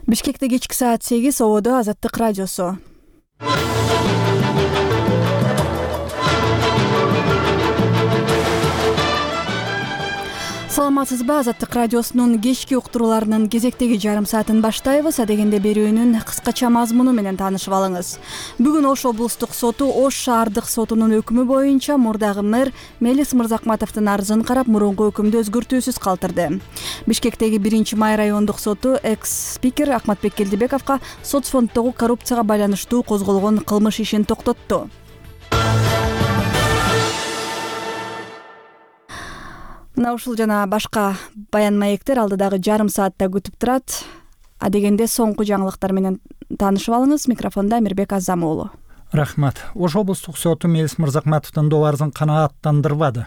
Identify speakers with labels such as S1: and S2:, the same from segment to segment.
S1: Бишкекте кечки саат 8 ободо Азаттык радиосу. Саламатсызбы? Азаттык радиосунун кечки уктурууларынын кезектеги жарым саатын баштайбыз. Адегенде берүүнүн кыскача мазмуну менен таанышып алыңыз. Бүгүн Ош облустук соту Ош шаардык сотунун өкүмү боюнча мурдагы мэр Мелис Мырзакматовдун арызын карап, мурунку өкүмдү өзгөртүүсүз калтырды. Бишкектеги 1-май райондук соту экс-спикер Акматбек Келдибековго соц фонддогу коррупцияга байланыштуу козголгон кылмыш ишин токтотту. Мына ушул жана башка баян маектер алдыдагы жарым саатта күтүп турат. Адегенде соңку жаңылыктар менен таанышып алыңыз. Микрофондо Амирбек Азам уулу.
S2: Рахмат. Ош облустук соту Мелис Мырзакматовдун добарызын канааттандырбады.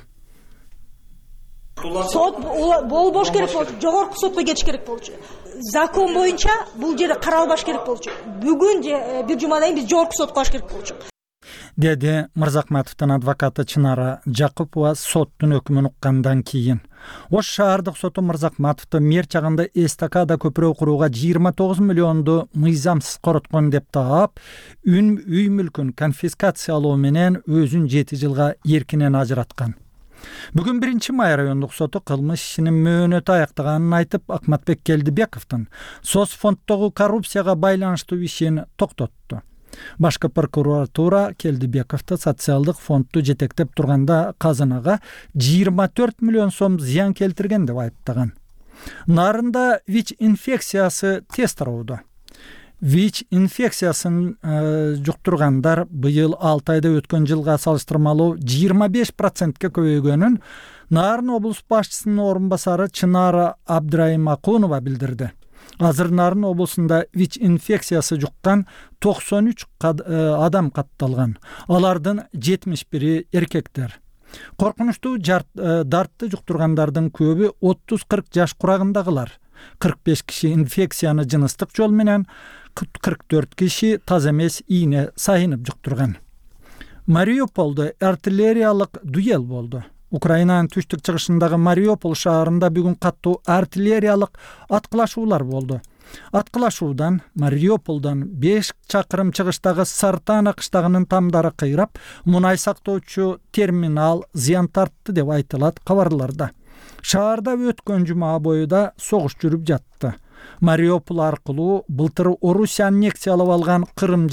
S3: Сот болбош керек болчу, жогорку сотко кетиш керек болчу. Закон боюнча бул жерде каралбаш керек болчу. Бүгүн бир жумадан кийин биз жогорку сотко баш керек болчу.
S2: Деди Мырзакматовдун адвокаты Чынара Жакупова соттун өкүмүн уккандан кийин. Ош шаардык соту Мырзакматовду мэр чагында эстакада көпүрө курууга 29 миллионду мыйзамсыз короткон деп таап, үй мүлкүн конфискациялоо менен өзүн 7 жылга эркинен ажыраткан. Бүгүн 1-май райондук соту кылмыш ишинин мөөнөтү аяктаганын айтып, Акматбек Келдибековдун соц фонддогу коррупцияга байланыштуу ишин токтотту. Башкы прокуратура Келдибековду социалдык фондду жетектеп турганда казынага 24 миллион сом зыян келтирген деп айыптаган. Нарында ВИЧ инфекциясы тест тарауда. ВИЧ инфекциясын жуктургандар быйыл 6 айда өткөн жылга салыштырмалуу 25%ке көбөйгөнүн Нарын облус башчысынын орун басары Чынара Абдраймакунова билдирди. Азыр Нарын облусунда ВИЧ инфекциясы жуккан 93 адам катталган. Алардын 71-и эркектер. Коркунучтуу дартты жуктургандардын көбү 30-40 жаш курагындагылар. 45 киши инфекцияны жыныстык жол менен, 44 киши таза эмес ийне сайынып жуктурган. Мариуполдо артиллериялык дуэл болду. Украинанын түштүк чыгышындагы Мариупол шаарында бүгүн каттуу артиллериялык аткылашуулар болду. Аткылашуудан Мариуполдон 5 чакырым чыгыштагы Сартана кыштагынын тамдары кыйрап, мунай сактоочу терминал зыян тартты деп айтылат кабарларда. Шаарда өткөн жума бою да согуш жүрүп жатты. Мариупол аркылуу былтыр Орусия аннексиялап алган Кырым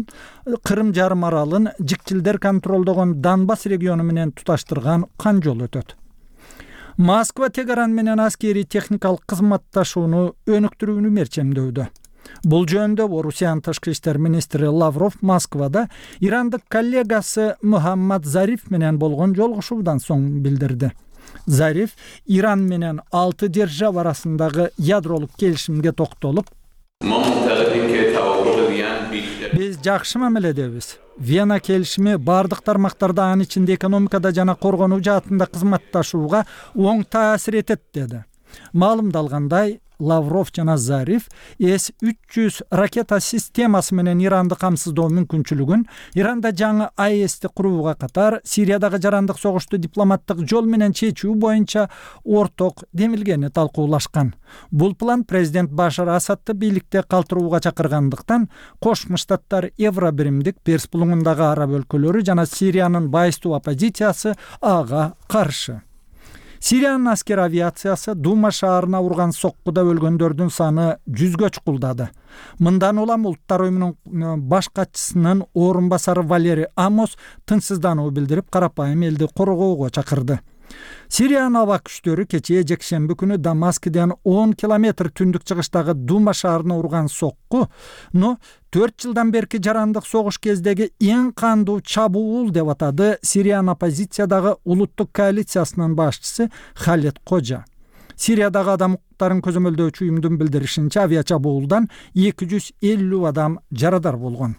S2: жарым аралын жикчилдер контролдогон Донбасс региону менен туташтырган кан жол өтөт. Москва Тегеран менен аскери техникалык кызматташууну өнүктүрүүнү мерчемдөдө. Бул жөнүндө Орусиянын тышкы иштер министри Лавров Москвада ирандык коллегасы Мухаммад Зариф менен болгон жолугушуудан соң билдирди. Зариф Иран менен 6 держава арасындагы ядролук келишимге токтолуп, биз жакшы мамиледебиз. Вена келишими бардык тармактарда, анын ичинде экономикада жана коргонуу жаатында кызматташууга оң таасир этет деди. Маалымдалгандай, Лавров жана Зариф С-300 ракета системасы менен Иранды камсыздоо мүмкүнчүлүгүн, Иранда жаңы АЭСти курууга катар Сириядагы жарандык согушту дипломаттык жол менен чечүү боюнча орток демилгени талкуулашкан. Бул план президент Башар Асадты бийликте калтырууга чакыргандыктан, Кошмо Штаттар Евробиримдик Перс булуңундагы араб өлкөлөрү жана Сириянын байыстуу оппозициясы ага каршы. Сириянын аскер авиациясы Дума шаарына урган соккуда өлгөндөрдүн саны 100гө чукулдады. Мындан улам Улуттар уюмунун баш катчысынын орун басары Валерий Амос тынчсыздануу билдирип, карапайым элди коргоого чакырды. Сириянын аба күчтөрү кечээ жекшемби күнү Дамаскиден 10 километр түндүк чыгыштагы Дума шаарына урган сокку 4 жылдан берки жарандык согуш кездеги эң кандуу чабуул деп атады Сириянын оппозициядагы улуттук коалициясынын башчысы Халет Кожа. Сириядагы адам укуктарын көзөмөлдөөчү уюмдун билдиришинче, авиачабуулдан 250 адам жарадар болгон.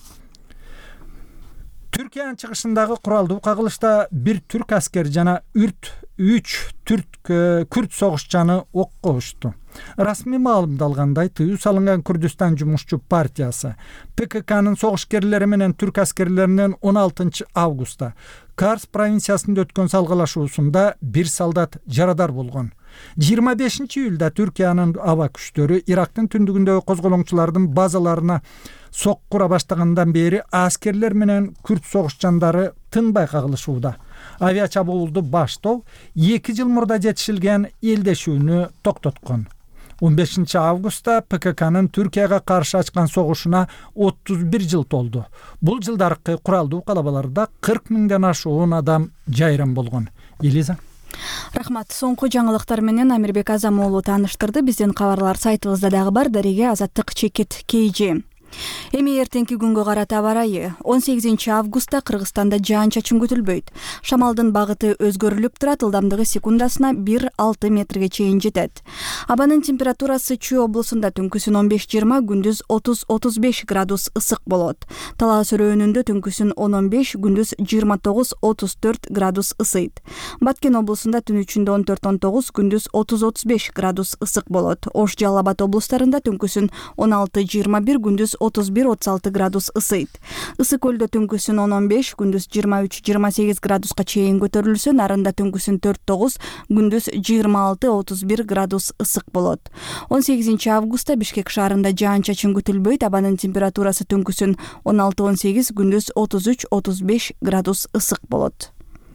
S2: Түркиянын чыгышындагы куралдуу кагылышта бир түрк аскер жана 3 күрд согушчаны окко учту. Расмий маалымдалгандай, тыюу салынган Күрдүстан жумушчу партиясы ПККнын согушкерлери менен түрк аскерлеринин 16 августта Карс провинциясында өткөн салгылашуусунда бир солдат жарадар болгон. 25-июлда Түркиянын аба күчтөрү Ирактын түндүгүндөгү козголоңчулардын базаларына соккура баштагандан бери аскерлер менен күрд согушчандары тынбай кагылышууда. Авиа чабуулду баштоо 2 жыл мурда жетишилген элдешүүнү токтоткон. 15 августта ПККнын Түркияга каршы ачкан согушуна 31 жыл толду. Бул жылдаркы куралдуу калабаларда 40 миңден ашуун адам жайран болгон. Элиза.
S1: Рахмат. Соңку жаңылыктар менен Амирбек Азам уулу тааныштырды. Биздин кабарлар сайтыбызда дагы бар. Дареге Азаттык чекит KG. Эми эртеңки күнгө карата аба ырайы. 18 августта Кыргызстанда жаан-чачын күтүлбөйт. Шамалдын багыты өзгөрүлүп турат, ылдамдыгы секундасына 1-6 метрге чейин жетет. Абанын температурасы Чүй облусунда түнкүсүн 15-20, күндүз 30-35 градус ысык болот. Талас өрөөнүндө түнкүсүн 10-15, күндүз 29-34 градус ысыйт. Баткен облусунда түн ичинде 14-19, күндүз 30-35 градус ысык болот. Ош, Жалал Абад облустарында түнкүсүн 16-21, күндүз 31-36 градус ысыйт. Ысык көлдө түнкүсүн 10-15, күндүз 23-28 градуска чейин көтөрүлсө, Нарында түнкүсүн 4-9, күндүз 26-31 градус ысык болот. 18 августта Бишкек шаарында жаан-чачын күтүлбөйт, абанын температурасы түнкүсүн 16-18, күндүз 33-35 градус ысык болот.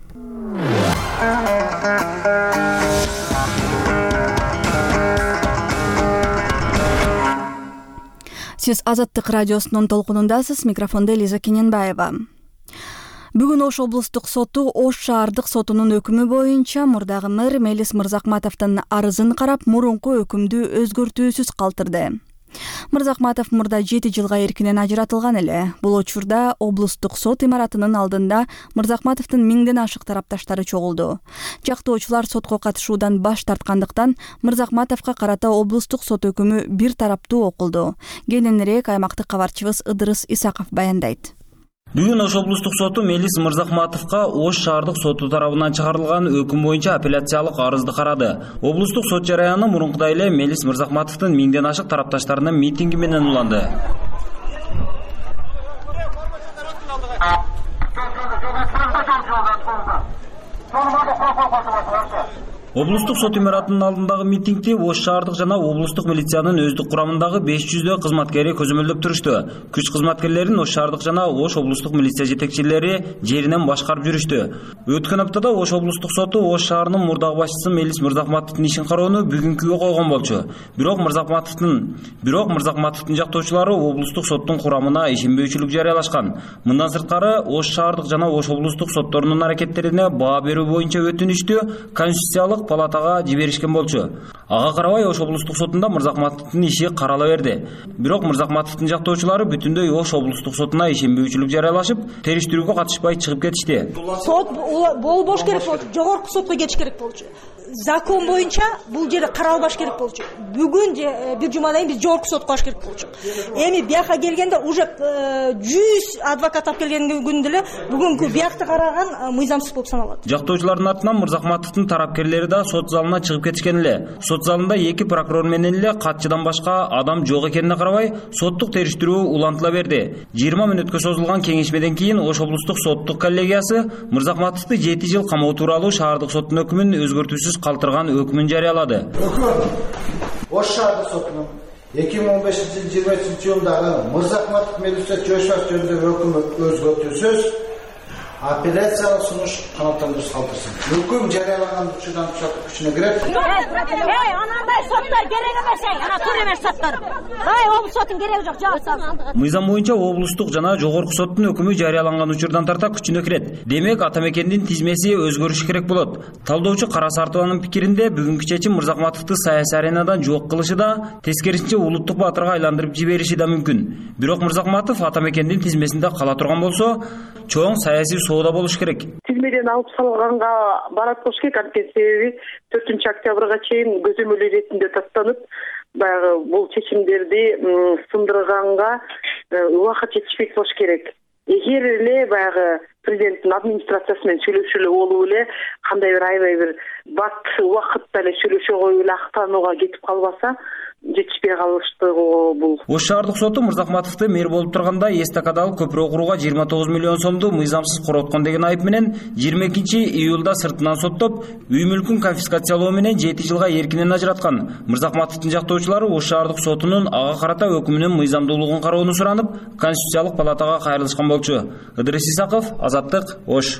S1: Сиз Азаттык радиосунун толкунундасыз. Микрофонда Элиза Кененбаева. Бүгүн Ош облустук соту Ош шаардык сотунун өкүмү боюнча мурдагы мэр Мелис Мырзакматовдун арызын карап, мурунку өкүмдү өзгөртүүсүз калтырды. Мырзакматов мурда 7 жылга эркинен ажыратылган эле. Бул учурда облустук сот имаратынын алдында Мырзакматовдун 1000ден ашык тарапташтары чогулду. Жактоочулар сотко катышуудан баш тарткандыктан Мырзакматовго карата облустук сот өкүмү бир тараптуу окулду. Кененирээк аймактык кабарчыбыз Ыдырыс Исаков баяндайт.
S4: Бүгүн Ош облустук соту Мелис Мырзакматовго Ош шаардык соту тарабынан чыгарылган өкүм боюнча апелляциялык арызды карады. Облустук сот жараяны мурункудай эле Мелис Мырзакматовдун 1000ден ашык тарапташтарынын митинги менен уланды. Облустук сот имаратынын алдындагы митингди Ош шаардык жана облустук милициянын өздүк курамындагы 500 кызматкери көзөмөлдөп турушту. Күч кызматкерлерин Ош шаардык жана Ош облустук милиция жетекчилери жеринен башкарып жүрүштү. Өткөн аптада Ош облустук соту Ош шаарынын мурдагы башчысы Мелис Мырзакматовдун ишин кароону бүгүнкүгө койгон болчу. Бирок Мырзакматовдун жактоочулары облустук соттун курамына ишенбөөчүлүк жарыялашкан. Мындан сырткары Ош шаардык жана Ош облустук сотторунун аракеттерине баа берүү боюнча өтүнүштү Конституциялык палатага жиберишкен болчу. Ага карабай Ош облустук сотунда Мырзакматовдун иши карала берди. Бирок Мырзакматовдун жактоочулары бүтүндөй Ош облустук сотуна ишенбөөчүлүк жарыялашып, териштирүүгө катышпай чыгып кетишти.
S3: Сот болбош керек болчу, жогорку сотко кетиш керек болчу. Закон боюнча бул жерде каралбаш керек болчу. Бүгүн бир жумадан кийин биз жогорку сотко баш керек болчук. Эми бияка келгенде уже 100 адвокат алып келген күндө эле бүгүнкү биякты караган мыйзамсыз болуп саналат.
S4: Жактоочулардын артынан Мырзакматовдун тарапкерлери да сот залына чыгып кетишкен эле. Сот залында 2 прокурор менен эле катчыдан башка адам жок экенине карабай, соттук териштирүү улантыла берди. 20 мүнөткө созулган кеңешмеден кийин Ош облустук соттук коллегиясы Мырзакматовду 7 жыл камоо тууралуу шаардык соттун өкүмүн өзгөртүүсүз калтырган өкүмүн жарыялады.
S5: Ош шаардык сотунун 2015-23 Мырзакматов Мелис жөнүндөгү өкүмү өзгөртүүсүз апелляциялык сунуш канааттандырылып калтырсын. Өкүм жарыялаган учурдан күчүнө кирет.
S6: Анандай соттор керек эмес, ана тур эмес соттор. Облус сотунун кереги жок, жаап.
S4: Мыйзам боюнча облустук жана жогорку соттун өкүмү жарыяланган учурдан тарта күчүнө кирет. Демек, ата мекендин тизмеси өзгөрүш керек болот. Талдоочу Кара Сартованын пикиринде бүгүнкү чечим Мырзакматовду саясий аренадан жок кылышы да, тескерисинче улуттук баатырга айландырып жибериши да мүмкүн. Бирок Мырзакматов ата мекендин тизмесинде кала турган болсо, чоң саясий соода болуш керек.
S7: Тизмеден алып салганга барат болуш керек, анткени себеби 4 октябрга чейин көзөмөл иретинде тастанып, баягы бул чечимдерди сындырганга убакыт жетишпек болуш керек. Эгер эле баягы президенттин администрациясы менен сүйлөшүлө болуп эле кандай бир аябай бир бат убакытта эле сүйлөшө коюп эле актанууга кетип калбаса жетишпей калыштыгы бул.
S4: Ош шаардык соту Мырзахматовду мэр болуп турганда эстакадалык көпүрө курууга 29 миллион сомду мыйзамсыз короткон деген айып менен 22 июлда сыртынан соттоп, үй мүлкүн конфискациялоо менен 7 жылга эркинен ажыраткан. Мырзахматовдун жактоочулары Ош шаардык сотунун ага карата өкүмүнүн мыйзамдуулугун кароону суранып, Конституциялык палатага кайрылышкан болчу. Ыдырыс Исаков, Азаттык, Ош.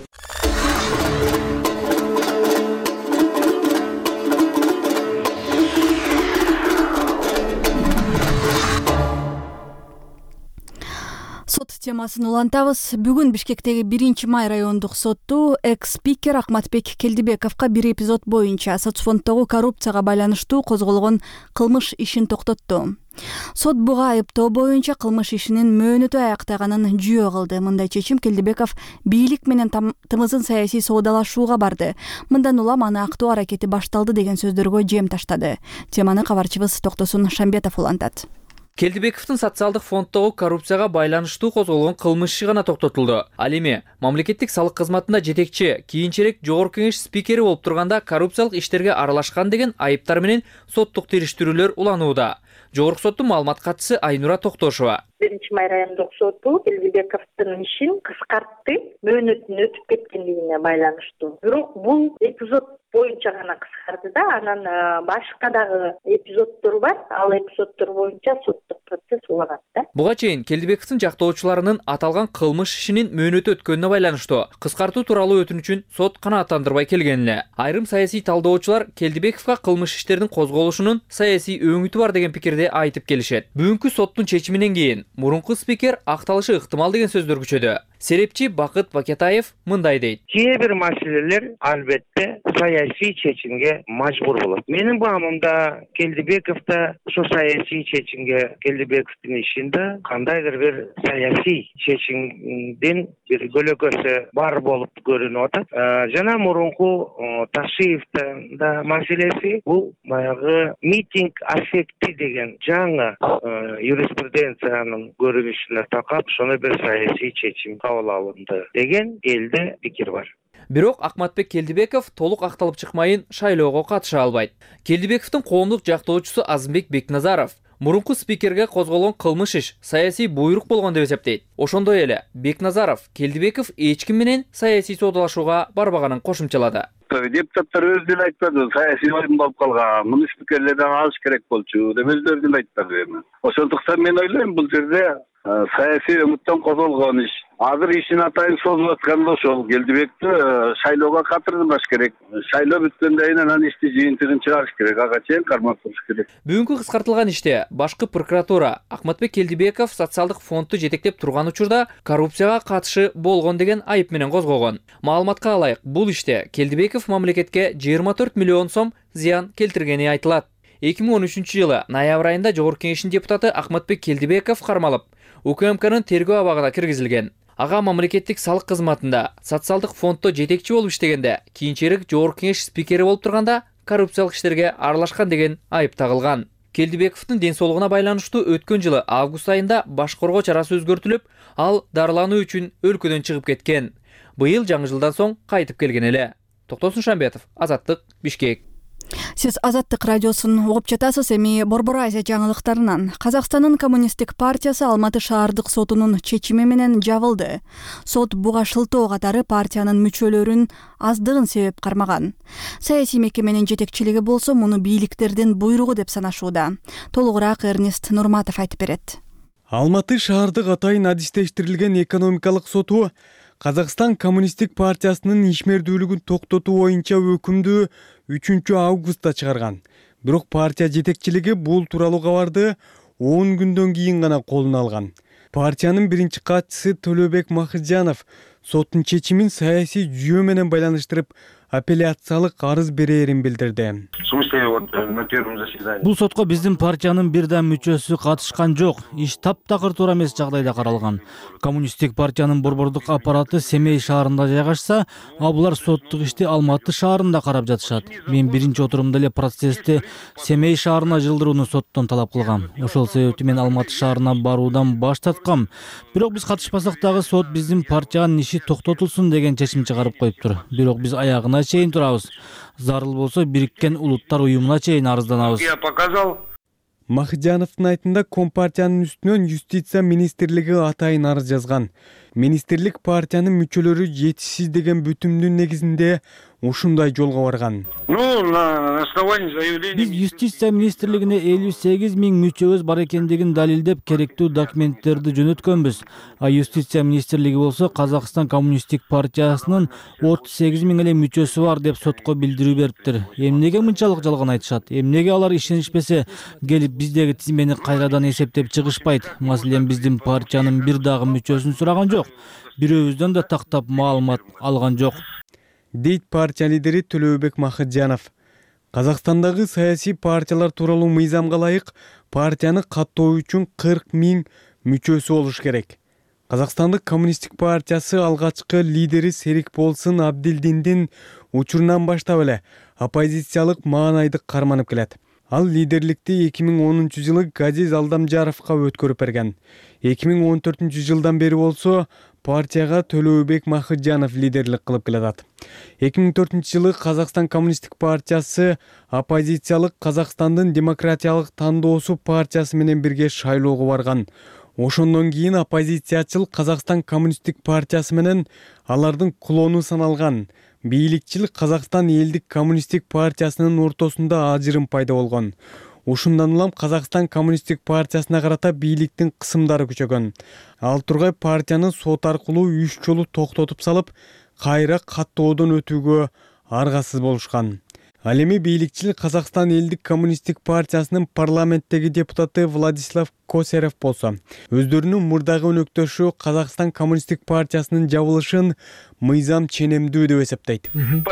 S1: Сот темасын улантабыз. Бүгүн Бишкектеги 1-май райондук сотту экс-спикер Акматбек Келдибековго бир эпизод боюнча соцфонддогу коррупцияга байланыштуу козголгон кылмыш ишин токтотту. Сот буга айыптоо боюнча кылмыш ишинин мөөнөтү аяктаганын жүйө кылды. Мындай чечим Келдибеков бийлик менен тымызын саясий соодалашууга барды. Мындан улам аны актоо аракети башталды деген сөздөргө жем таштады. Теманы кабарчыбыз Токтосун Шамбетов улантат.
S8: Келдибековдун социалдык фонддогу коррупцияга байланыштуу козголгон кылмыш иши гана токтотулду. Ал эми мамлекеттик салык кызматында жетекчи, кийинчерээк жогорку кеңеш спикери болуп турганда коррупциялык иштерге аралашкан деген айыптар менен соттук териштирүүлөр уланууда. Жогорку соттун маалымат катчысы Айнура Токтошова.
S7: 1-май райондук соту Келдибековдун ишин кыскартты, мөөнөтүн өтүп кеткендигине байланыштуу. Бирок бул эпизод боюнча гана кыскарды да, анан башка дагы эпизоддор бар. Ал эпизоддор боюнча соттук процесс уланат да.
S8: Буга чейин Келдибековдун жактоочуларынын аталган кылмыш ишинин мөөнөтү өткөнүнө байланыштуу кыскартуу тууралуу өтүнүчүн сот канааттандырбай келген эле. Айрым саясий талдоочулар Келдибековго кылмыш иштердин козголушунун саясий өңүтү бар деген пикирди айтып келишет. Бүгүнкү соттун чечиминен кийин мурунку спикер акталышы ыктымал деген сөздөр күчөдү. Серепчи Бакыт Бакетаев мындай дейт.
S9: Кээ бир маселелер албетте саясий чечимге мажбур болот. Менин баамымда Келдибеков да ошо саясий чечимге, Келдибековдун ишинде кандайдыр бир саясий чечимдин бир көлөкөсү бар болуп көрүнүп атат. Жана мурунку Ташиевдин да маселеси бул баягы митинг аффекти деген жаңы юриспруденциянын көрүнүшүнө такап, ошону бир саясий чечим кабыл алынды деген элде пикир бар.
S8: Бирок Акматбек Келдибеков толук акталып чыкмайын шайлоого катыша албайт. Келдибековдун коомдук жактоочусу Азымбек Бекназаров мурунку спикерге козголгон кылмыш иш саясий буйрук болгон деп эсептейт. Ошондой эле Бекназаров Келдибеков эч ким менен саясий соодалашууга барбаганын кошумчалады.
S10: Депутаттар өздөрү айтпады, саясий ойун болуп калган, муну спикерлерден алыш керек болчу деп өздөрү айтпады. Ошондуктан мен ойлойм, бул жерде саясий өмүттөн козголгон иш. Азыр ишин атайын созулуп атканда ошол Келдибекти шайлоого катырдырбаш керек. Шайлоо бүткөндөн кийин анан ишти жыйынтыгын чыгарыш керек, ага чейин кармап туруш керек.
S8: Бүгүнкү кыскартылган иште башкы прокуратура Акматбек Келдибеков социалдык фондду жетектеп турган учурда коррупцияга катышы болгон деген айып менен козгогон. Маалыматка алайык, бул иште Келдибеков мамлекетке 24 миллион сом зыян келтиргени айтылат. 2013 жылы ноябрь айында жогорку кеңештин депутаты Акматбек Келдибеков кармалып, УКМКнын тергөө абагына киргизилген. Ага мамлекеттик салык кызматында социалдык фонддо жетекчи болуп иштегенде, кийинчерээк жогорку кеңеш спикери болуп турганда коррупциялык иштерге аралашкан деген айып тагылган. Келдибековдун ден соолугуна байланыштуу өткөн жылы август айында баш коргоо чарасы өзгөртүлүп, ал дарылануу үчүн өлкөдөн чыгып кеткен. Быйыл жаңы жылдан соң кайтып келген эле. Токтосун Шамбетов, Азаттык, Бишкек.
S1: Сиз Азаттык радиосун угуп жатасыз. Эми Борбор Азия жаңылыктарынан. Казакстандын коммунисттик партиясы Алматы шаардык сотунун чечими менен жабылды. Сот буга шылтоо катары партиянын мүчөлөрүн аздыгын себеп кармаган. Саясий мекеменин жетекчилиги болсо муну бийликтердин буйругу деп санашууда. Толугураак Эрнест Нурматов айтып берет.
S11: Алматы шаардык атайын адистештирилген экономикалык соту Казакстан коммунисттик партиясынын ишмердүүлүгүн токтотуу боюнча өкүмдү 3 августта чыгарган. Бирок партия жетекчилиги бул тууралуу кабарды 10 күндөн кийин гана колуна алган. Партиянын биринчи катчысы Төлөбек Махыжанов соттун чечимин саясий жүйө менен байланыштырып, апелляциялык арыз берээрин билдирди.
S12: Бул сотко биздин партиянын бир да мүчөсү катышкан жок. Иш таптакыр туура эмес жагдайда каралган. Коммунисттик партиянын борбордук аппараты Семей шаарында жайгашса, булар соттук ишти Алматы шаарында карап жатышат. Мен биринчи отурумда эле процессти Семей шаарына жылдырууну соттон талап кылгам. Ошол себептен мен Алматы шаарына баруудан баш тарткам. Бирок биз катышпасак дагы сот биздин партиянын иши токтотулсун деген чечим чыгарып коюптур. Бирок биз аягына чейин турабыз. Зарыл болсо Бириккен Улуттар уюмуна чейин арызданабыз.
S11: Махыжановдун айтында Компартиянын үстүнөн юстиция министрлиги атайын арыз жазган. Министрлик партиянын мүчөлөрү жетишсиз деген бүтүмдүн негизинде ушундай жолго барган.
S12: Биз юстиция министрлигине 58 000 мүчөбүз бар экендигин далилдеп керектүү документтерди жөнөткөнбүз. Юстиция министрлиги болсо Казакстан коммунисттик партиясынын 38 000 эле мүчөсү бар деп сотко билдирүү бериптир. Эмнеге мынчалык жалган айтышат? Эмнеге алар ишенишпесе келип биздеги тизмени кайрадан эсептеп чыгышпайт? Маселен, биздин партиянын бир дагы мүчөсүн сураган жок. Бирөөбүздөн да тактап маалымат алган жок,
S11: дейт партия лидери Төлөбек Махыжанов. Казакстандагы саясий партиялар тууралуу мыйзамга ылайык партияны каттоо үчүн 40 000 мүчөсү болуш керек. Казакстандык коммунисттик партиясы алгачкы лидери Серикболсын Абдилдиндин учурунан баштап эле оппозициялык маанайды карманып келет. Ал лидерликти 2010-жылы Газиз Алдамжаровго өткөрүп берген. 2014-жылдан бери болсо партияга Төлөбек Махыжанов лидерлик кылып келатат. 2004-жылы Казакстан коммунисттик партиясы оппозициялык Казакстандын демократиялык тандоосу партиясы менен бирге шайлоого барган. Ошондон кийин оппозициячыл Казакстан коммунисттик партиясы менен алардын клону саналган бийликчил Казакстан элдик коммунисттик партиясынын ортосунда ажырым пайда болгон. Ушундан улам Казакстан коммунисттик партиясына карата бийликтин кысымдары күчөгөн. Ал тургай партияны сот аркылуу 3 жолу токтотуп салып, кайра каттоодон өтүүгө аргасыз болушкан. Ал эми бийликчил Казакстан элдик коммунисттик партиясынын парламенттеги депутаты Владислав Косарев болсо, өздөрүнүн мурдагы өнөктөшү Казакстан коммунисттик партиясынын жабылышын мыйзам ченемдүү деп эсептейт.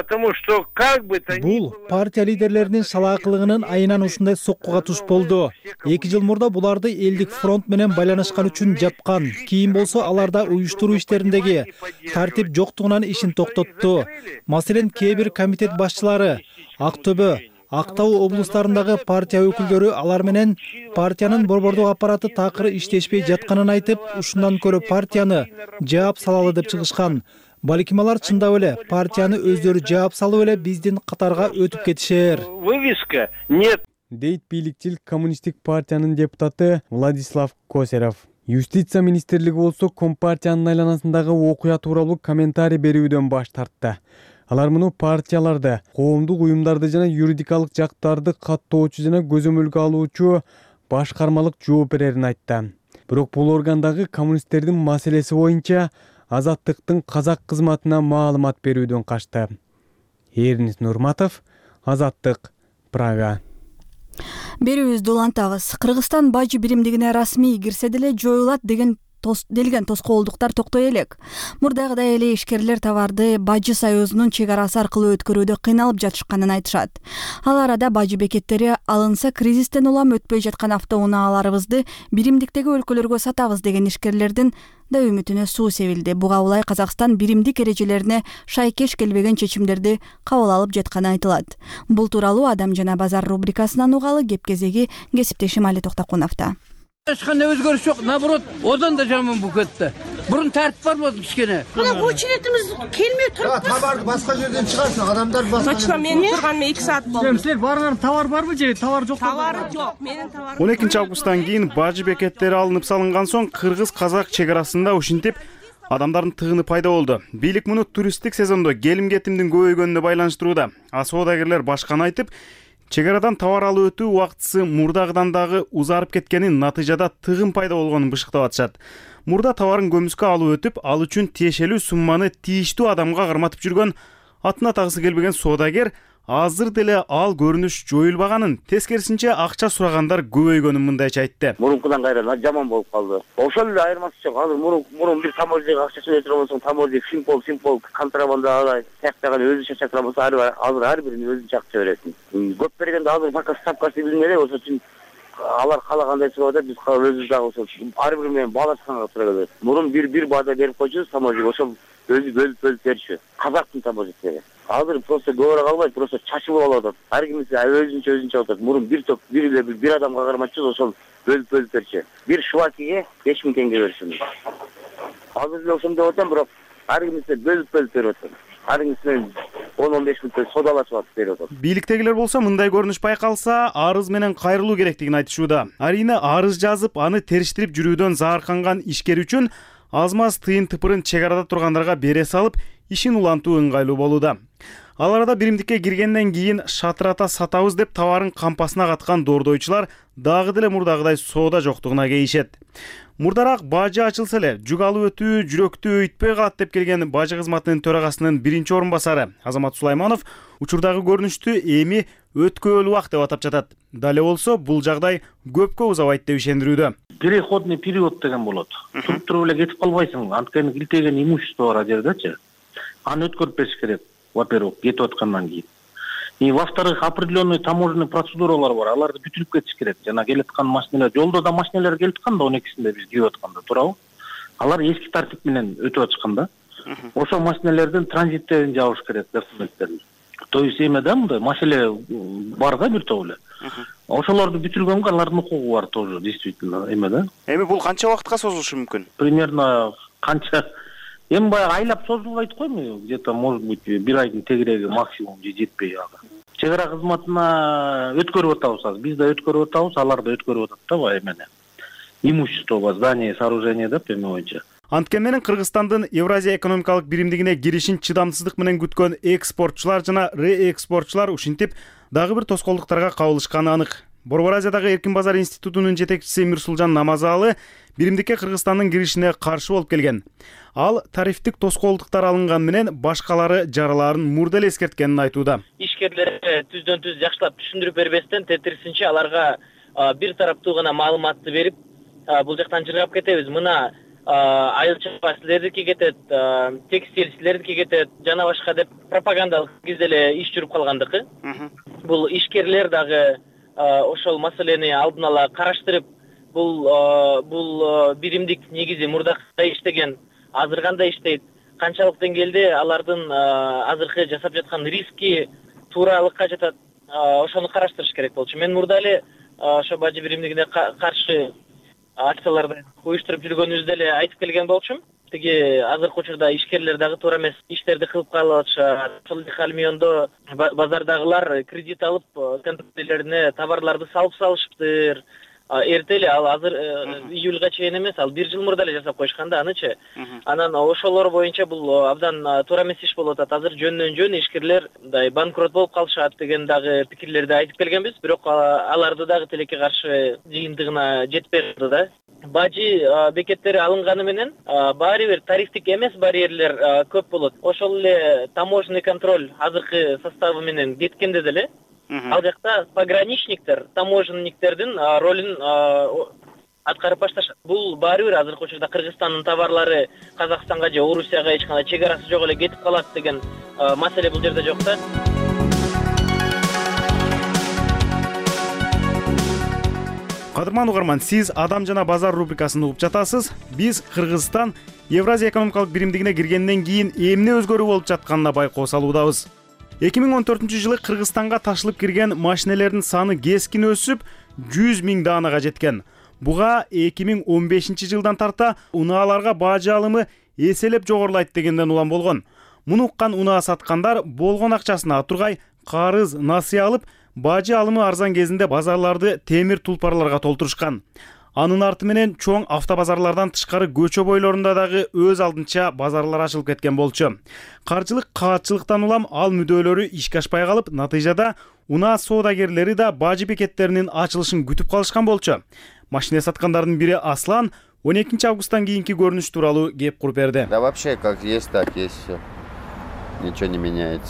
S2: Бул партия лидерлеринин салаакылыгынын айынан ушундай соккуга туш болду. 2 жыл мурда буларды элдик фронт менен байланышкан үчүн жапкан. Кийин болсо аларда уюштуруу иштериндеги тартип жоктугунан ишин токтотту. Маселен, кээ бир комитет башчылары Актөбө, Актау облустарындагы партия өкүлдөрү алар менен партиянын борбордук аппараты такыр иштешпей жатканын айтып, ушундан көрө партияны жаап салалы деп чыгышкан. Балким алар чындап эле партияны өздөрү жаап салып эле биздин катарга өтүп кетишер.
S11: Вывеска нет, дейт бийликчил коммунисттик партиянын депутаты Владислав Косарев. Юстиция министрлиги болсо Компартиянын айланасындагы окуя тууралуу комментарий берүүдөн баш тартты. Алар муну партияларды, коомдук уюмдарды жана юридикалык жактарды каттоочу жана көзөмөлгө алуучу башкармалык жооп берерин айтты. Бирок бул органдагы коммунисттердин маселеси боюнча Азаттыктын казак кызматына маалымат берүүдөн качты. Эрнис Нурматов, Азаттык, Прага.
S1: Берүүбүздү улантабыз. Кыргызстан бажы биримдигине расмий кирсе деле жоюлат делген тоскоолдуктар токтой элек. Мурдагыдай эле ишкерлер товарды Бажы союзунун чек арасы аркылуу өткөрүүдө кыйналып жатышканын айтышат. Ал арада бажы бекеттери алынса кризистен улам өтпөй жаткан автоунааларыбызды биримдиктеги өлкөлөргө сатабыз деген ишкерлердин да үмүтүнө суу себилди. Буга улай Казакстан биримдик эрежелерине шайкеш келбеген чечимдерди кабыл алып жатканы айтылат. Бул тууралуу Адам жана базар рубрикасынан угалы кеп кезеги кесиптешим Али Токтокуновдо.
S13: Эч кандай өзгөрүш жок, наоборот, одан да жаман болуп кетти. Бурун тартип бар болду кичкене.
S6: Мына очередimiz келмей туруп.
S5: Товарды башка жерден чыгарсын, адамдар башка.
S6: Начала мен турганыма 2 саат болду.
S13: Силер барган товар барбы же товар жок?
S6: Товары жок, менин товарым.
S14: 12-августтан кийин бажы бекеттери алынып салынган соң кыргыз-казак чек арасында ушинтип адамдардын тыгыны пайда болду. Бийлик муну туристтик сезондо келим-кетимдин көбөйгөнүнө байланыштырууда. А соодагерлер башканы айтып, чек арадан товар алып өтүү убактысы мурдагыдан дагы узарып кеткенин, натыйжада тыгын пайда болгонун бышыктап атышат. Мурда товарын көмүскө алып өтүп, ал үчүн тиешелүү сумманы тийиштүү адамга карматып жүргөн, атына тагысы келбеген соодагер азыр деле ал көрүнүш жоюлбаганын, тескерисинче акча сурагандар көбөйгөнүн мындайча айтты.
S9: Мурункудан кайра жаман болуп калды. Ошол эле айырмасы жок. Азыр мурун бир таможняга акча төлөй турган болсоң, таможня симпол контрабанда алай сыяктаган өзүнчө чакырам болсо, азыр ар бирин өзүнчө акча бересиң. Көп бергенде азыр пока ставкасы билмеле, ошон үчүн алар каалагандай чыгып атат, биз өзүбүз дагы ошол ар бир менен баалашканга туура келет. Мурун бир баада берип койчубуз таможняга, ошол өзү бөлүп берчү. Казактын таможнясы. Азыр просто көбөрөөк албайт, просто чачылып алып атат. Ар кимиси өзүнчө атат. Мурун бир адамга кармачыбыз, ошол бөлүп берчү. Бир швакиге 5000 теңге беришimiz. Азыр эле ошондой деп атам, бирок ар кимиси бөлүп берип атат. Ар кимиси 10-15 миң содалашып берип атат.
S14: Бийликтегилер болсо мындай көрүнүш байкалса, арыз менен кайрылуу керектигин айтышууда. Арийне арыз жазып, аны териштирип жүрүүдөн заарканган ишкер үчүн аз-маз тыйын тыпырын чек арада тургандарга бере салып, ишин улантуу ыңгайлуу болууда. Ал арада биримдикке киргенден кийин шатырата сатабыз деп товарын кампасына каткан доордойчулар дагы деле мурдагыдай соода жоктугуна кейишет. Мурдараак бажы ачылса эле жүк алып өтүү жүрөктү өйтпөй калат деп келген бажы кызматынын төрагасынын биринчи орун басары Азамат Сулайманов учурдагы көрүнүштү эми өткөөлүү деп атап жатат. Дале болсо бул жагдай көпкө узабайт деп ишендирүүдө.
S15: Переходный период деген болот. Туруп эле кетип калбайсың. Анткени илтеген имущество бар жердечи. Аны өткөрүп бериш керек. Во-первых, кетип аткандан кийин. И во-вторых, определенный таможенный процедуралар бар. Аларды бүтүрүп кетиш керек. Жана келаткан машиналар, жолдо да машиналар келип аткан да 12-синде биз кирип атканда, туурабы? Алар эски тартип менен өтүп атышкан да. Ошол машиналердин транзиттерин жабыш керек, документтерин. То есть эме да мындай маселе бар да бир топ эле. Ошолорду бүтүргөнгө алардын укугу бар тоже, действительно, эме да.
S14: Эми бул канча убакытка созулушу мүмкүн?
S15: Примерно канча эми баягы айлап созулбайт койму? Где-то может быть бир айдын тегереги максимум же жетпей ага. Чек ара кызматына өткөрүп атабыз, биз да өткөрүп атабыз, алар да өткөрүп атат да баягы эмени. Имущество, здание, сооружение деп эме боюнча.
S14: Анткени менен Кыргызстандын Евразия экономикалык биримдигине киришин чыдамсыздык менен күткөн экспортчулар жана реэкспортчулар ушинтип дагы бир тоскоолдуктарга кабылышканы анык. Борбор Азиядагы Эркин базар институтунун жетекчиси Мирсулжан Намазалы биримдикке Кыргызстандын киришине каршы болуп келген. Ал тарифтик тоскоолдуктар алынган менен башкалары жараларын мурда эле эскерткенин айтууда.
S16: Ишкерлерге түздөн-түз жакшылап түшүндүрүп бербестен, тетирисинче аларга бир тараптуу гана маалыматты берип, бул жактан жыргап кетебиз. Мына айыл чапа силердики кетет, текстиль силердики кетет, жана башка деп пропагандалык кезде эле иш жүрүп калгандыгы. Бул ишкерлер дагы ошол маселени алдын ала караштырып, бул биримдик негизи мурда иштеген, азыр кандай иштейт, канчалык деңгээлде алардын азыркы жасап жаткан риски тууралыкка жатат, ошону караштырыш керек болчу. Мен мурда эле ошо бажы биримдигине каршы акцияларды уюштуруп жүргөнүбүздү эле айтып келген болчумун. Тиги азыркы учурда ишкерлер дагы туура эмес иштерди кылып калып атышат. Ошол халмиондо базардагылар кредит алып контейнерлерине товарларды салып салышыптыр. Эрте эле ал азыр июлга чейин эмес, ал бир жыл мурда эле жасап коюшкан да анычы. Анан ошолор боюнча бул абдан туура эмес иш болуп атат. Азыр жөндөн жөн ишкерлер мындай банкрот болуп калышат деген дагы пикирлерди айтып келгенбиз, бирок аларды дагы тилекке каршы жыйынтыгына жетпей калды да. Бажы бекеттери алынганы менен баары бир тарифтик эмес барьерлер көп болот. Ошол эле таможенный контроль азыркы составы менен кеткенде деле ал жакта пограничниктер, таможенниктердин ролун аткарып башташат. Бул баары бир азыркы учурда Кыргызстандын товарлары Казакстанга же Орусияга эч кандай чек арасы жок эле кетип калат деген маселе бул жерде жок да.
S14: Кадырман угарман, сиз Адам жана базар рубрикасын угуп жатасыз. Биз Кыргызстан Евразия экономикалык биримдигине киргенден кийин эмне өзгөрүү болуп жатканына байкоо салуудабыз. 2014-жылы Кыргызстанга ташылып кирген машинелердин саны кескин өсүп 100 000 даанага жеткен. Буга 2015-жылдан тарта унааларга бажы алымы эселеп жогорулайт дегенден улам болгон. Муну уккан унаа саткандар болгон акчасына тургай карыз, насыя алып, бажы алымы арзан кезинде базарларды темир тулпарларга толтурушкан. Анын арты менен чоң автобазарлардан тышкары көчө бойлорунда дагы өз алдынча базарлар ачылып кеткен болчу. Каржылык каатчылыктан улам ал мүдөлөрү ишке ашпай калып, натыйжада унаа соодагерлери да бажы бекеттеринин ачылышын күтүп калышкан болчу. Машина саткандардын бири Аслан 12 августтан кийинки көрүнүш тууралуу кеп куруп берди.
S17: Да вообще как есть, так есть всё. Ничего не меняется.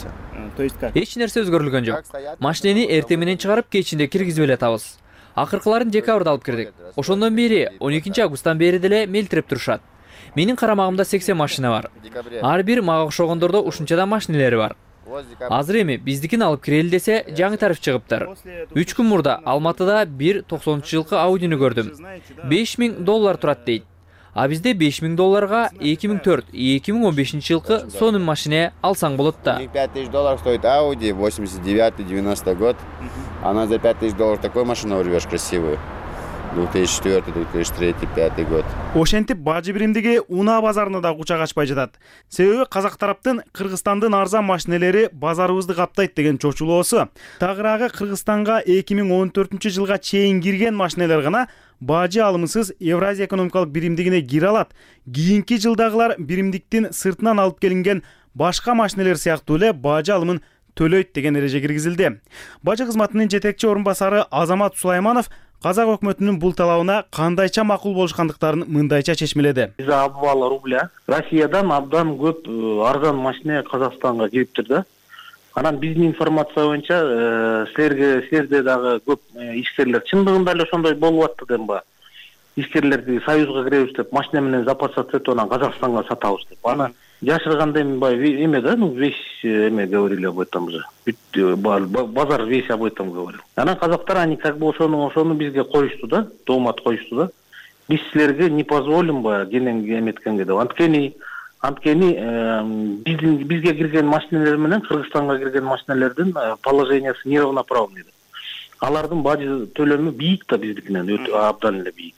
S8: Эч нерсе өзгөрүлгөн жок. Машинени эртең менен чыгарып, кечинде киргизип эле атабыз. Акыркыларын декабрда алып кирдик. Ошондон бери 12 августтан бери деле мелтирип турушат. Менин карамагымда 80 машина бар. Ар бир мага окшогондордо ушунчадан машинелери бар. Азыр эми биздикин алып кирели десе, жаңы тариф чыгыптыр. 3 күн мурда Алматыда бир 90-жылкы Audini көрдүм. $5000 турат дейт. А бизде $5000 2004-2015 жылкы сонун машина алсаң болот да.
S17: $5000 стоит Audi, 89-90 год. Она за $5000 такой машину урвешь красивую. 2004, 2003, 2005 год.
S14: Ошентип бажы биримдиги унаа базарына да кучак ачпай жатат. Себеби казак тараптын Кыргызстандын арзан машинелери базарыбызды каптайт деген чочулоосу. Тагыраагы Кыргызстанга 2014-жылга чейин кирген машинелер гана бажы алымсыз Евразия экономикалык биримдигине кире алат. Кийинки жылдагылар биримдиктин сыртынан алып келинген башка машинелер сыяктуу эле бажы алымын төлөйт деген эреже киргизилди. Бажы кызматынын жетекчи орун басары Азамат Сулайманов казак өкмөтүнүн бул талабына кандайча макул болушкандыктарын мындайча чечмеледи.
S15: Биз обвал рубля Россиядан абдан көп арзан машина Казакстанга кириптир да. Анан биздин информация боюнча силерде дагы көп ишкерлер чындыгында эле ошондой болуп атты демба. Ишкерлерди союзга киребиз деп машина менен запас сатып анан Казакстанга сатабыз деп. Аны жашырганда эме да, весь эме говорили об этом же. Базар весь об этом говорил. Анан казактар они как бы ошону бизге коюшту да, доомат коюшту да. Биз силерге не позволим эметкенге деп. Анткени бизге кирген машинелер менен Кыргызстанга кирген машинелердин положениясы неравноправный да. Алардын бажы төлөмү бийик да биздикинен, абдан эле бийик.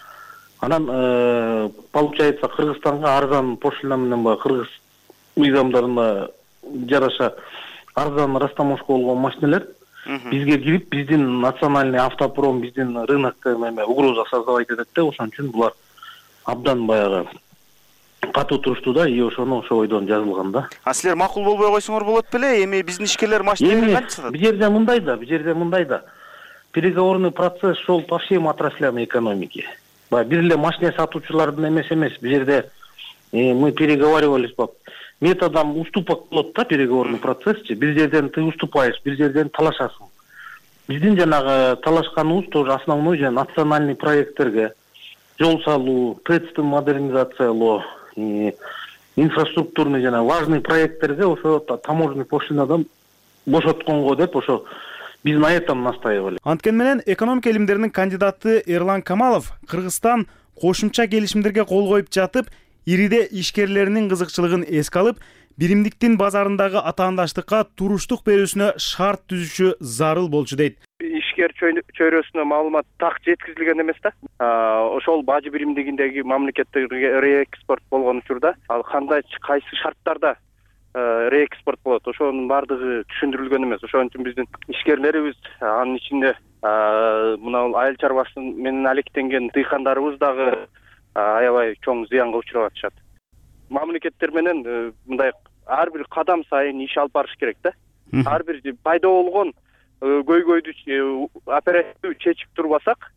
S15: Анан получается Кыргызстанга арзан пошлина менен кыргыз мыйзамдарына жараша арзан растаможка болгон машинелер бизге кирип, биздин национальный автопром, биздин рынокко угроза создавать этет да, ошон үчүн булар абдан баягы катуу турушту да, и ошо бойдон жазылган да.
S14: А силер макул болбой койсоңор болот беле? Эми биздин ишкерлер машинени кантип сатат?
S15: Бул жерде мындай да. Переговорный процесс шел по всем отраслям экономики. Бир эле машина сатуучулардын эмес. Бул жерде мы переговаривались по методам уступок болот да, переговорный процессчи. Бир жерден ты уступаешь, бир жерден талашасың. Биздин жанагы талашканыбыз тоже основной национальный проекттерге жол салуу, ТЭЦтин модернизациялоо, инфраструктурный важный проекттерге ошо таможенный пошлинадан бошотконго деп ошо биз на этом настаивали.
S14: Анткени менен экономика илимдеринин кандидаты Эрлан Камалов Кыргызстан кошумча келишимдерге кол коюп жатып, ириде ишкерлеринин кызыкчылыгын эске алып, биримдиктин базарындагы атаандаштыкка туруштук берүүсүнө шарт түзүшү зарыл болчу дейт.
S18: Ишкер чөйрөсүнө маалымат так жеткизилген эмес да. Ошол бажы биримдигиндеги мамлекеттерге реэкспорт болгон учурда ал кандай кайсы шарттарда реэкспорт болот, ошонун баардыгы түшүндүрүлгөн эмес. Ошон үчүн биздин ишкерлерибиз, анын ичинде мына айыл чарбасы менен алектенген дыйкандарыбыз дагы аябай чоң зыянга учурап атышат. Мамлекеттер менен мындай ар бир кадам сайын иш алып барыш керек да. Ар бир пайда болгон көйгөйдү оперативдүү чечип турбасак,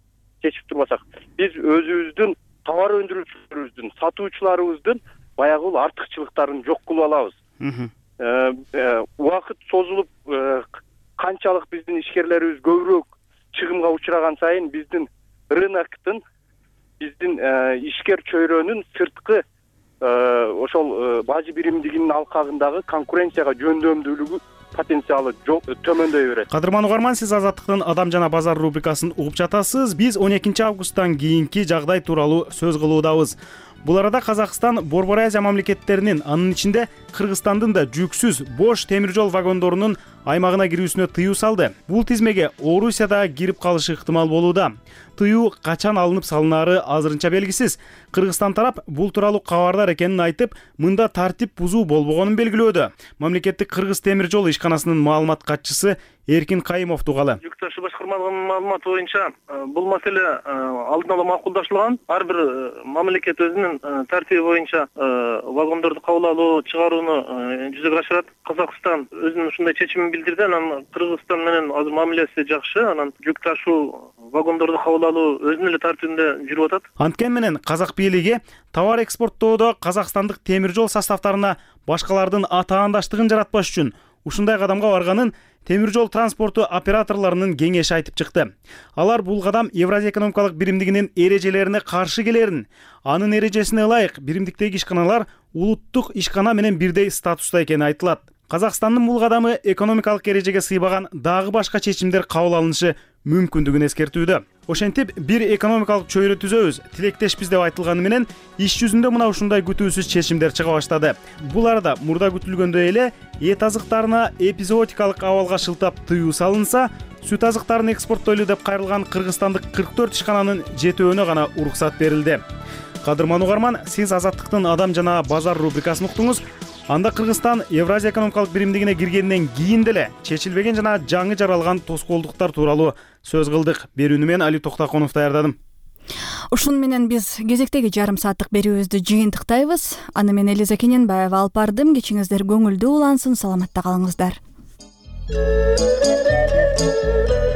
S18: биз өзүбүздүн товар өндүрүүчүлөрүбүздүн, сатуучуларыбыздын баягы артыкчылыктарын жок кылып алабыз. Убакыт созулуп канчалык биздин ишкерлерибиз көбүрөөк чыгымга учураган сайын биздин рыноктун, биздин ишкер чөйрөнүн сырткы ошол бажы биримдигинин алкагындагы конкуренцияга жөндөмдүүлүгү потенциалы төмөндөй берет.
S14: Кадырман угарман, сиз Азаттыктын Адам жана базар рубрикасын угуп жатасыз. Биз 12 августтан кийинки жагдай тууралуу сөз кылуудабыз. Бул арада Казакстан Борбор Азия мамлекеттеринин, анын ичинде Кыргызстандын да жүксүз бош темир жол вагондорунун аймагына кирүүсүнө тыюу салды. Бул тизмеге Орусия да кирип калышы ыктымал болууда. Тыюу качан алынып салынары азырынча белгисиз. Кыргызстан тарап бул тууралуу кабардар экенин айтып, мында тартип бузуу болбогонун белгилөөдө. Мамлекеттик Кыргыз темир жол ишканасынын маалымат катчысы Эркин Кайымов тугалы.
S19: Жүк ташуу башкармалыгынын маалыматы боюнча бул маселе алдын ала макулдашылган. Ар бир мамлекет өзүнүн тартиби боюнча вагондорду кабыл алуу, чыгарууну жүзөгө ашырат. Казакстан өзүнүн ушундай чечимин билдирди. Анан Кыргызстан менен азыр мамилеси жакшы. Анан жүк ташуу, вагондорду кабыл алуу өзүнүн эле тартибинде жүрүп атат.
S14: Анткени менен казак бийлиги товар экспорттоодо казакстандык темир жол составтарына башкалардын атаандаштыгын жаратпаш үчүн ушундай кадамга барганын темир жол транспорту операторлорунун кеңеши айтып чыкты. Алар бул кадам Евразия экономикалык биримдигинин эрежелерине каршы келерин, анын эрежесине ылайык биримдиктеги ишканалар улуттук ишкана менен бирдей статуста экени айтылат. Казакстандын бул кадамы экономикалык эрежеге сыйбаган дагы башка чечимдер кабыл алынышы мүмкүндүгүн эскертүүдө. Ошентип бир экономикалык чөйрө түзөбүз, тилектешпиз деп айтылганы менен иш жүзүндө мына ушундай күтүүсүз чечимдер чыга баштады. Бул арада мурда күтүлгөндөй эле эт азыктарына эпизоотикалык абалга шылтап тыюу салынса, сүт азыктарын экспорттойлу деп кайрылган кыргызстандык 44 ишкананын жетөөнө гана уруксат берилди. Кадырман угарман, сиз Азаттыктын Адам жана Базар рубрикасын уктуңуз. Анда Кыргызстан Евразия экономикалык биримдигине киргенден кийин деле чечилбеген жана жаңы жаралган тоскоолдуктар тууралуу сөз кылдык. Берүүнү мен Али Токтаконов даярдадым.
S1: Ушун менен биз кезектеги жарым сааттык берүүбүздү жыйынтыктайбыз. Аны мен Элиза Кененбаева алып бардым. Кечиңиздер көңүлдүү улансын, саламатта калыңыздар.